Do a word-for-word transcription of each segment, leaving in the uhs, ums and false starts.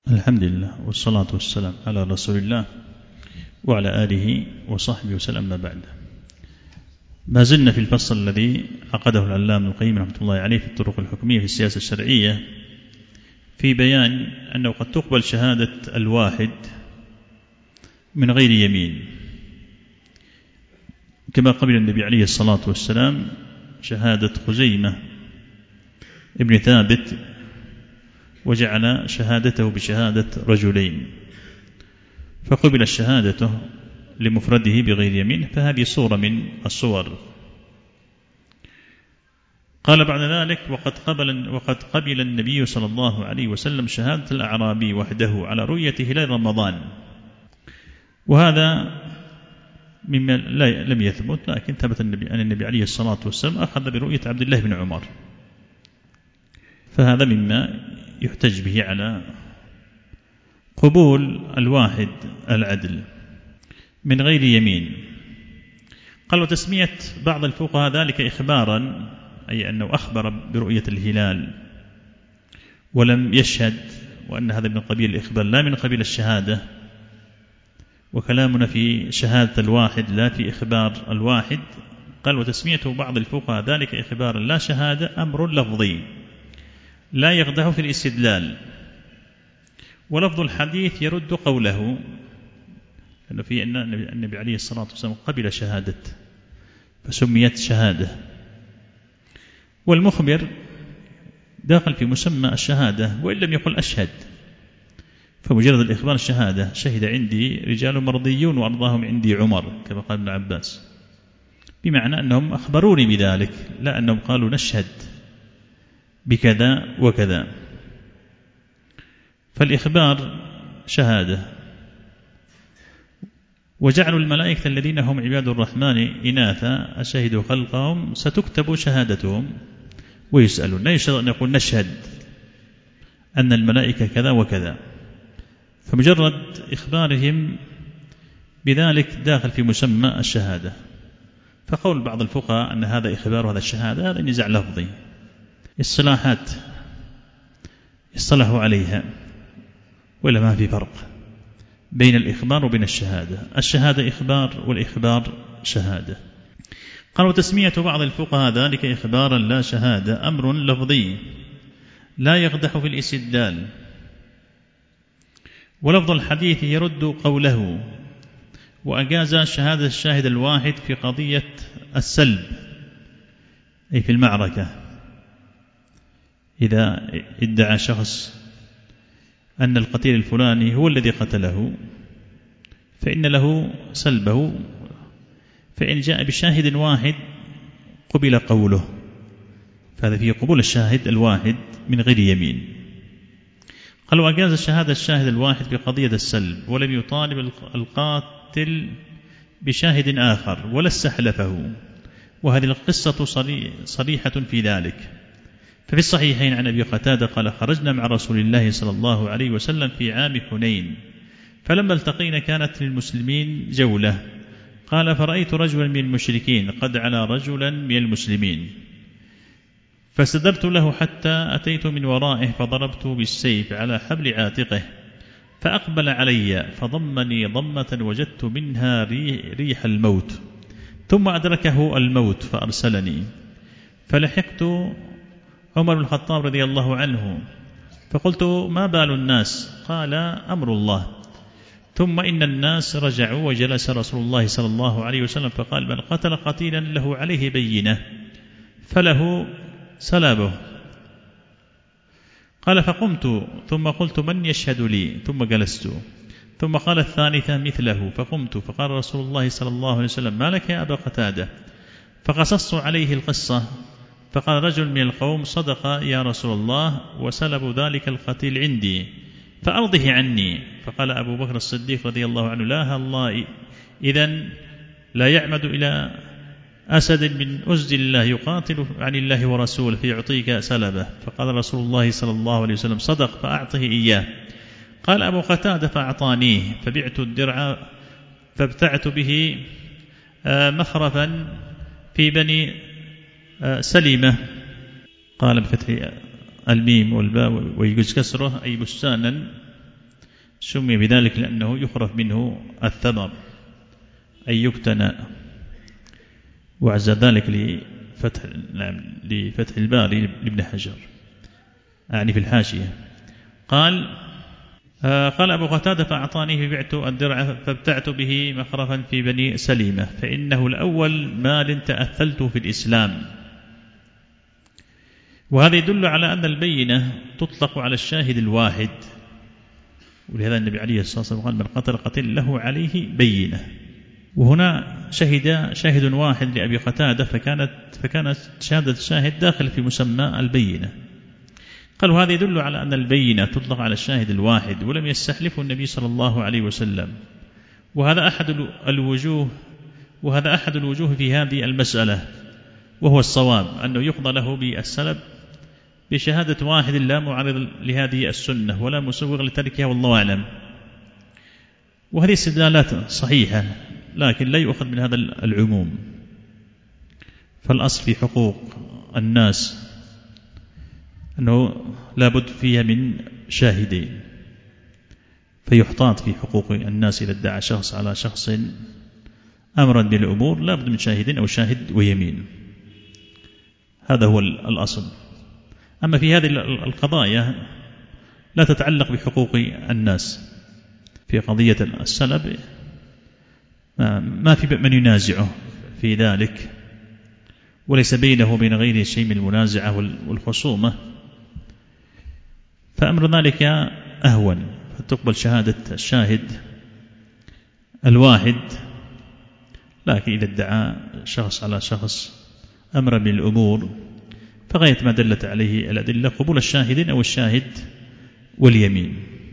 الحمد لله والصلاة والسلام على رسول الله وعلى آله وصحبه وسلم. ما بعد، ما زلنا في الفصل الذي عقده العلامة ابن القيم رحمة الله عليه في الطرق الحكمية في السياسة الشرعية، في بيان أنه قد تقبل شهادة الواحد من غير يمين، كما قبل النبي عليه الصلاة والسلام شهادة خزيمة ابن ثابت وجعل شهادته بشهادة رجلين، فقبل شهادته لمفرده بغير يمين، فهذه صورة من الصور. قال بعد ذلك: وقد قبل, وقد قبل النبي صلى الله عليه وسلم شهادة الأعرابي وحده على رؤية هلال رمضان، وهذا مما لم يثبت، لكن ثبت أن النبي عليه الصلاة والسلام أخذ برؤية عبد الله بن عمر، فهذا مما يحتج به على قبول الواحد العدل من غير يمين. قال: وتسمية بعض الفقهاء ذلك إخبارا، أي أنه أخبر برؤية الهلال ولم يشهد، وأن هذا من قبيل الإخبار لا من قبيل الشهادة، وكلامنا في شهادة الواحد لا في إخبار الواحد. قال: وتسمية بعض الفقهاء ذلك إخبارا لا شهادة أمر لفظي لا يقدح في الاستدلال، ولفظ الحديث يرد قوله، لأنه في أن النبي عليه الصلاة والسلام قبل شهادة فسميت شهادة، والمخبر داخل في مسمى الشهادة وإن لم يقل أشهد، فمجرد الإخبار الشهادة: شهد عندي رجال مرضيون وأرضاهم عندي عمر، كما قال ابن عباس، بمعنى أنهم أخبروني بذلك، لا أنهم قالوا نشهد بكذا وكذا. فالإخبار شهادة. وجعلوا الملائكة الذين هم عباد الرحمن إناثا أشهدوا خلقهم ستكتب شهادتهم ويسألون، لا يشترط أن يقول نشهد أن الملائكة كذا وكذا، فمجرد إخبارهم بذلك داخل في مسمى الشهادة. فقول بعض الفقهاء أن هذا إخبار وهذا الشهادة هذا نزاع لفظي، الصلاحات اصطلحوا عليها، ولا ما في فرق بين الإخبار وبين الشهادة، الشهادة إخبار والإخبار شهادة. قال: وتسمية بعض الفقهاء ذلك إخبارا لا شهادة أمر لفظي لا يقدح في الاستدلال، ولفظ الحديث يرد قوله، وأجاز شهادة الشاهد الواحد في قضية السلب، أي في المعركة، إذا ادعى شخص أن القتيل الفلاني هو الذي قتله فإن له سلبه، فإن جاء بشاهد واحد قبل قوله، فهذا فيه قبول الشاهد الواحد من غير يمين. قال: وأجاز شهادة الشاهد الواحد في قضية السلب، ولم يطالب القاتل بشاهد آخر ولا استحلفه، وهذه القصة صريحة في ذلك. ففي الصحيحين عن أبي قتادة قال: خرجنا مع رسول الله صلى الله عليه وسلم في عام حنين، فلما التقينا كانت للمسلمين جولة، قال: فرأيت رجلا من المشركين قد على رجلا من المسلمين، فسدرت له حتى أتيت من ورائه فضربت بالسيف على حبل عاتقه، فأقبل علي فضمني ضمة وجدت منها ريح الموت، ثم أدركه الموت فأرسلني، فلحقت عمر بن الخطاب رضي الله عنه فقلت: ما بال الناس؟ قال: أمر الله. ثم إن الناس رجعوا وجلس رسول الله صلى الله عليه وسلم فقال: من قتل قتيلا له عليه بينة فله سلابه. قال: فقمت ثم قلت: من يشهد لي؟ ثم جلست، ثم قال الثالثة مثله، فقمت، فقال رسول الله صلى الله عليه وسلم: ما لك يا أبا قتادة؟ فقصصت عليه القصة، فقال رجل من القوم: صدق يا رسول الله، وسلب ذلك القتيل عندي فأرضه عني. فقال أبو بكر الصديق رضي الله عنه: لا الله، إذن لا يعمد إلى أسد من أزد الله يقاتل عن الله ورسوله فيعطيك سلبه. فقال رسول الله صلى الله عليه وسلم: صدق، فأعطه إياه. قال أبو قتادة: فأعطانيه، فبعت الدرع فابتعت به مخرفا في بني سليمة، قال بفتح الميم والباء ويجوز كسره، أي بستانا سمي بذلك لأنه يخرف منه الثمر أي يقتنى. وعز ذلك لفتح, لفتح الباري لابن حجر يعني في الحاشية. قال آه قال أبو قتادة فأعطانيه فبعت الدرع فابتعت به مخرفا في بني سليمة فإنه الأول مال تأثلته في الإسلام. وهذا يدل على أن البينة تطلق على الشاهد الواحد، ولهذا النبي عليه الصلاة والسلام قال من قتل قتل له عليه بينة. وهنا شهد شاهد واحد لأبي قتادة فكانت, فكانت شهادة الشاهد داخل في مسمى البينة. قالوا هذا يدل على أن البينة تطلق على الشاهد الواحد ولم يستحلفه النبي صلى الله عليه وسلم. وهذا أحد الوجوه وهذا أحد الوجوه في هذه المسألة، وهو الصواب أنه يقضى له بالسلب بشهادة واحد لا معارض لهذه السنة ولا مسوغ لتركها والله أعلم. وهذه استدلالات صحيحة لكن لا يؤخذ من هذا العموم. فالأصل في حقوق الناس أنه لا بد فيها من شاهدين، فيحتاط في حقوق الناس إذا ادعى شخص على شخص أمرا بالأمور لا بد من شاهدين أو شاهد ويمين. هذا هو الأصل. أما في هذه القضايا لا تتعلق بحقوق الناس. في قضية السلب ما في من ينازعه في ذلك، وليس بينه وبين غيره شيء من المنازعة والخصومة، فأمر ذلك أهون، فتقبل شهادة الشاهد الواحد. لكن إذا ادعى شخص على شخص أمر من الأمور فغاية ما دلت عليه الأدلة قبول الشاهدين أو الشاهد واليمين.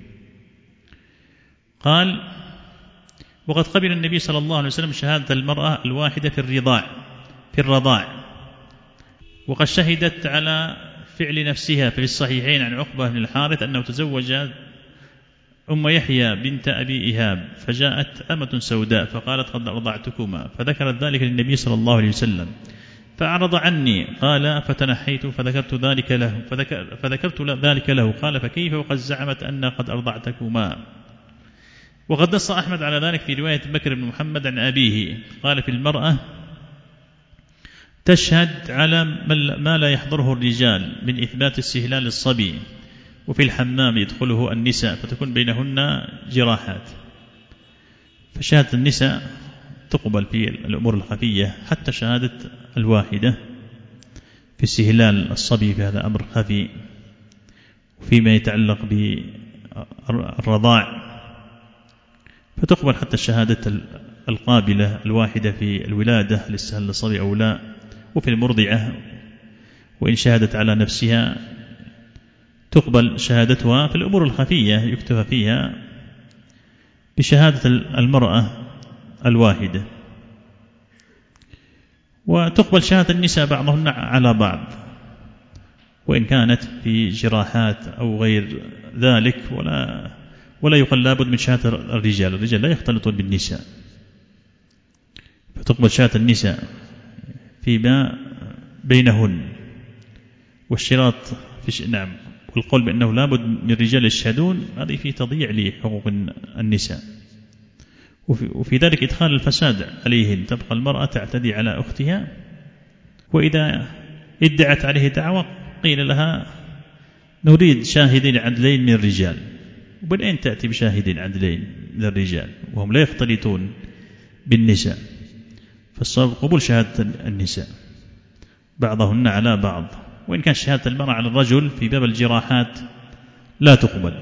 قال وقد قبل النبي صلى الله عليه وسلم شهادة المرأة الواحدة في الرضاع في الرضاع وقد شهدت على فعل نفسها في الصحيحين عن عقبة بن الحارث أنه تزوج أم يحيى بنت أبي إيهاب فجاءت أمة سوداء فقالت قد أرضعتكما، فذكرت ذلك للنبي صلى الله عليه وسلم فأعرض عني. قال فتنحيت فذكرت ذلك له فذكر فذكرت ذلك له قال فكيف وقد زعمت أن قد أرضعتكما. وقد نص أحمد على ذلك في رواية بكر بن محمد عن أبيه قال في المرأة تشهد على ما لا يحضره الرجال من إثبات استهلال الصبي، وفي الحمام يدخله النساء فتكون بينهن جراحات. فشهادة النساء تقبل في الأمور الخفية حتى شهادة الواحدة في استهلال الصبي، في هذا أمر خفي. وفيما يتعلق بالرضاع فتقبل حتى الشهادة القابلة الواحدة في الولادة لاستهلال الصبي أو لا، وفي المرضعة وإن شهدت على نفسها تقبل شهادتها. في الأمور الخفية يكتفى فيها بشهادة المرأة الواحدة. وتقبل شهادة النساء بعضهن على بعض وإن كانت في جراحات أو غير ذلك، ولا ولا يقال لابد من شهادة الرجال، الرجال لا يختلطون بالنساء، فتقبل شهادة النساء فيما بينهن. والشراط في نعم والقول بأنه لابد من الرجال يشهدون هذه في تضييع لحقوق النساء، وفي, وفي ذلك إدخال الفساد عليهن. تبقى المرأة تعتدي على أختها، وإذا ادعت عليه دعوة قيل لها نريد شاهدين عدلين من الرجال، وبين أين تأتي بشاهدين عدلين من الرجال وهم لا يختلطون بالنساء؟ فالصواب قبول شهادة النساء بعضهن على بعض، وإن كان شهادة المرأة على الرجل في باب الجراحات لا تقبل.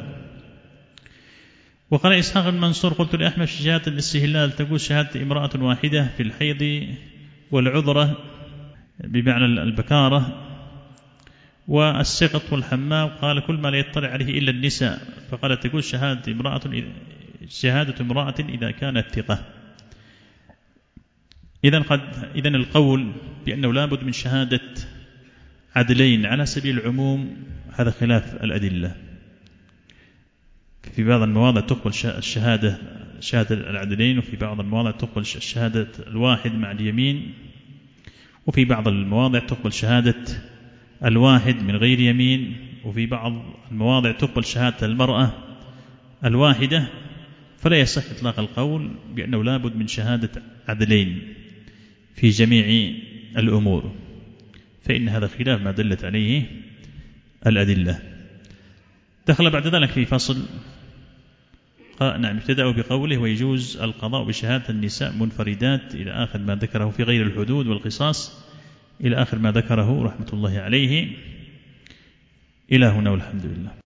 وقال إسحاق بن منصور قلت لأحمد في شهادة الاستهلال تقول شهادة امرأة واحدة في الحيض والعذرة بمعنى البكارة والسقط والحمام. قال كل ما لا يطلع عليه إلا النساء. فقال تقول شهادة امرأة شهادة امرأة إذا كانت ثقة. إذن قد إذن القول بأنه لا بد من شهادة عدلين على سبيل العموم هذا خلاف الأدلة. في بعض المواضع تقبل الشهادة شهادة العدلين، وفي بعض المواضع تقبل الشهادة الواحد مع اليمين، وفي بعض المواضع تقبل شهادة الواحد من غير يمين، وفي بعض المواضع تقبل شهادة المرأة الواحدة فلا يصح إطلاق القول بأنه لا بد من شهادة عدلين في جميع الأمور، فإن هذا خلاف ما دلت عليه الأدلة. دخل بعد ذلك في فصل نعم ابتدأ بقوله ويجوز القضاء بشهادة النساء منفردات إلى آخر ما ذكره في غير الحدود والقصاص إلى آخر ما ذكره رحمة الله عليه. إلى هنا والحمد لله.